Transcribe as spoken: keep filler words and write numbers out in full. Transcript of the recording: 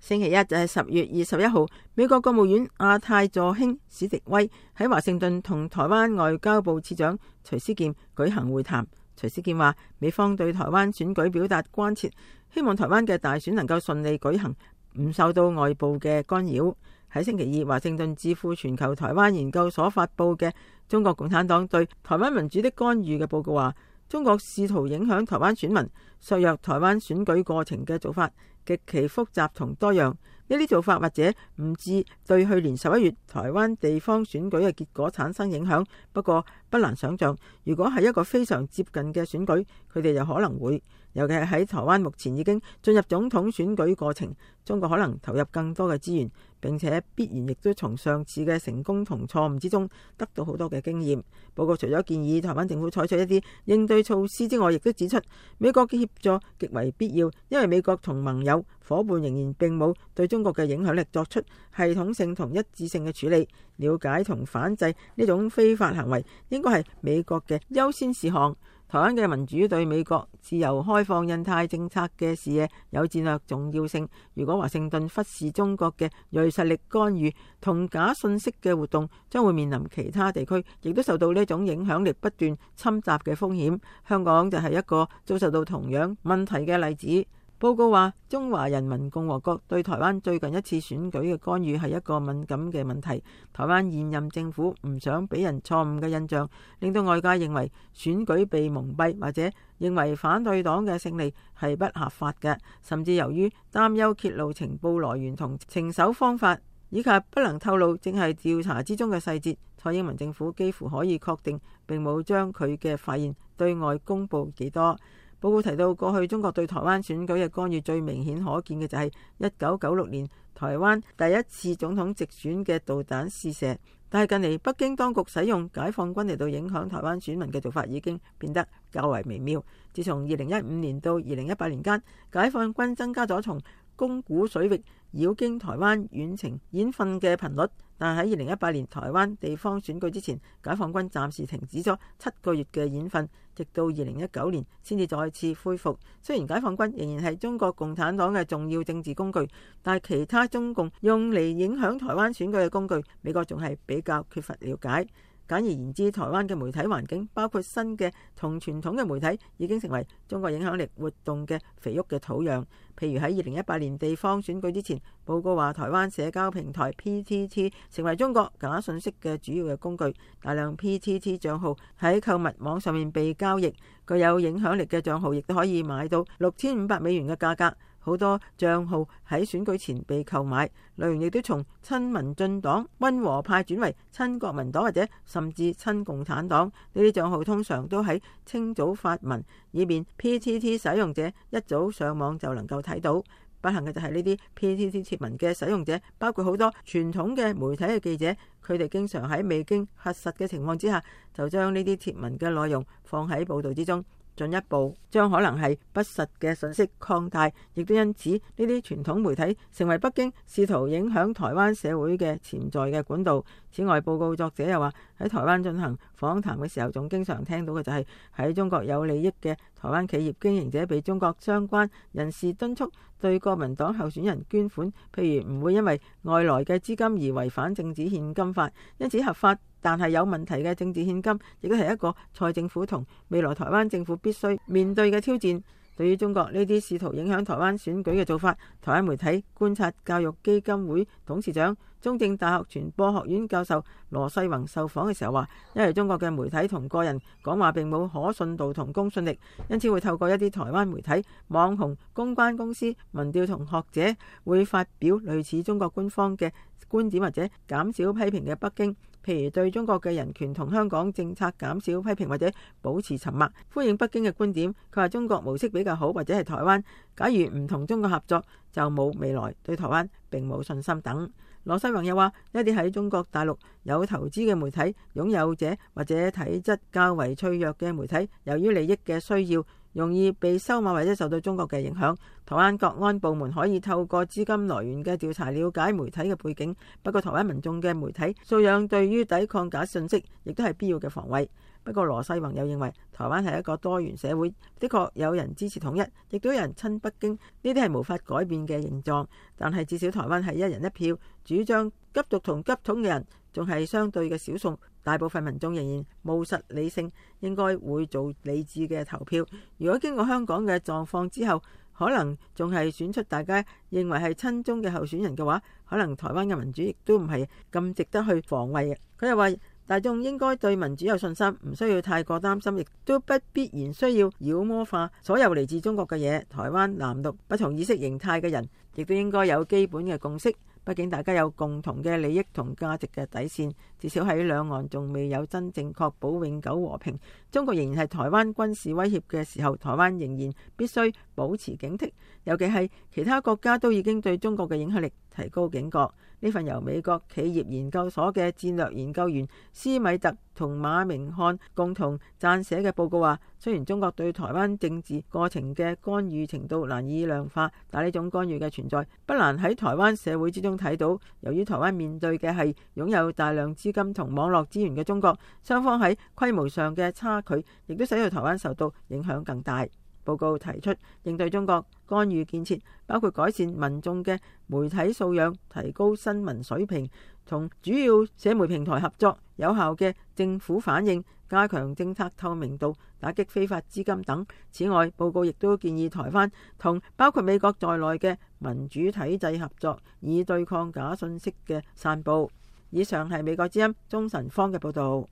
星期一就係十月二十一號，美國國務院亞太助卿史迪威喺華盛頓同台灣外交部次長徐思健舉行會談。徐思健話，美方對台灣選舉表達關切，希望台灣嘅大選能夠順利舉行，唔受到外部嘅干擾。喺星期二，華盛頓智庫全球台灣研究所發佈嘅《中國共產黨對台灣民主的干預》嘅報告話，中國試圖影響台灣選民、削弱台灣選舉過程嘅做法極其複雜同多樣。呢啲做法或者唔致對去年十一月台灣地方選舉嘅結果產生影響，不過不難想象，如果係一個非常接近嘅選舉，佢哋就可能會。尤其係喺台灣目前已經進入總統選舉過程，中國可能投入更多嘅資源，並且必然亦都從上次嘅成功同錯誤之中得到好多嘅經驗。報告除咗建議台灣政府採取一啲應對措施之外，亦都指出美國嘅協助極為必要，因為美國同盟友伙伴仍然並冇對中國嘅影響力作出系統性同一致性嘅處理。了解同反制呢種非法行為應該係美國嘅優先事項。台灣嘅民主對美國自由開放印太政策嘅視野有戰略重要性。如果華盛頓忽視中國嘅銳實力干預同假信息嘅活動，將會面臨其他地區亦都受到呢種影響力不斷侵襲嘅風險。香港就係一個遭受到同樣問題嘅例子。報告話，中華人民共和國對台灣最近一次選舉嘅干預係一個敏感嘅問題。台灣現任政府唔想俾人錯誤嘅印象，令到外界認為選舉被蒙蔽，或者認為反對黨嘅勝利係不合法嘅，甚至由於擔憂揭露情報來源同情搜方法，以及不能透露正係調查之中嘅細節，蔡英文政府幾乎可以確定並冇將佢嘅發現對外公佈幾多。報告提到，過去中國對台灣選舉嘅干預最明顯可見嘅就係一九九六年台灣第一次總統直選嘅導彈試射，但係近嚟北京當局使用解放軍嚟到影響台灣選民嘅做法已經變得較為微妙。自從二零一五年到二零一八年間，解放軍增加咗從宮古水域繞經台灣遠程演訓嘅頻率，但喺二零一八年台灣地方選舉之前，解放軍暫時停止咗七個月嘅演訓，直到二零一九年先至再次恢復。雖然解放軍仍然係中國共產黨嘅重要政治工具，但係其他中共用嚟影響台灣選舉嘅工具，美國仲係比較缺乏了解。簡而言之，台灣嘅媒體環境，包括新嘅同傳統嘅媒體，已經成為中國影響力活動嘅肥沃嘅土壤。譬如喺二零一八年地方選舉之前，報告話台灣社交平台 P T T 成為中國假信息嘅主要嘅工具，大量 P T T 賬號喺購物網上面被交易，具有影響力嘅賬號亦都可以買到六千五百美元嘅價格。好多賬號喺選舉前被購買，內容亦都從親民進黨溫和派轉為親國民黨或者甚至親共產黨。呢啲賬號通常都喺清早發文，以便 P T T 使用者一早上網就能夠睇到。不幸嘅就係呢啲 P T T 貼文嘅使用者，包括好多傳統嘅媒體嘅記者，佢哋經常喺未經核實嘅情況之下，就將呢啲貼文嘅內容放喺報導之中，進一步將可能係不實嘅信息擴大，亦都因此呢啲傳統媒體成為北京試圖影響台灣社會嘅潛在嘅管道。此外，報告作者又話喺台灣進行訪談嘅時候，仲經常聽到嘅就係喺中國有利益嘅台灣企業經營者被中國相關人士敦促對國民黨候選人捐款，譬如唔會因為外來嘅資金而違反政治獻金法，因此合法但係有問題嘅政治獻金，亦都係一個蔡政府同未來台灣政府必須面對嘅挑戰。對於中國呢啲試圖影響台灣選舉嘅做法，台灣媒體觀察教育基金會董事長、中正大學傳播學院教授羅世宏受訪嘅時候話，因為中國嘅媒體同個人講話並冇可信度同公信力，因此會透過一啲台灣媒體、網紅、公關公司、民調同學者會發表類似中國官方嘅觀點或者減少批評嘅北京，譬如對中國嘅人權同香港政策減少批評或者保持沉默，呼應北京嘅觀點。佢話中國模式比較好，或者係台灣假如唔同中國合作就冇未來，對台灣並冇信心等。羅世宏又話，一啲喺中國大陸有投資嘅媒體擁有者或者體質較為脆弱嘅媒體，由於利益嘅需要，容易被收買或者受到中國嘅影響。台灣國安部門可以透過資金來源嘅調查了解媒體嘅背景，不過台灣民眾嘅媒體素養對於抵抗假信息亦都係必要嘅防衛。 不過羅世宏又認為台灣係一個多元社會，的確有人支持統一，亦都有人親北京，呢啲係無法改變嘅現狀。但係至少台灣係一人一票，主張急獨同急統嘅人仲係相對嘅少數，大部分民眾仍然務實理性，應該會做理智嘅投票。如果經過香港嘅狀況之後，可能仲係選出大家認為係親中嘅候選人嘅話，可能台灣嘅民主亦都唔係咁值得去防衛嘅。佢又話大眾應該對民主有信心，唔需要太過擔心，亦都不必然需要妖魔化所有嚟自中國嘅嘢。台灣藍綠不同意識形態嘅人，亦都應該有基本嘅共識。畢竟大家有共同嘅利益同價值嘅底線，至少喺兩岸仲未有真正確保永久和平，中國仍然係台灣軍事威脅嘅時候，台灣仍然必須保持警惕，尤其係其他國家都已經對中國嘅影響力提高警覺。呢份由美國企業研究所嘅戰略研究員施米特同馬明漢共同撰寫嘅報告話，雖然中國對台灣政治過程嘅干預程度難以量化，但呢種干預嘅存在不難喺台灣社會之中睇到。由於台灣面對嘅係擁有大量資金同網絡資源嘅中國，雙方喺規模上嘅差距，亦都使到台灣受到影響更大。報告提出應對中國干預建設，包括改善民眾嘅媒體素養、提高新聞水平、同主要社媒平台合作、有效嘅政府反應、加強政策透明度、打擊非法資金等。此外，報告亦都建議台灣同包括美國在內嘅民主體制合作，以對抗假信息嘅散佈。以上係美國之音鍾晨芳嘅報導。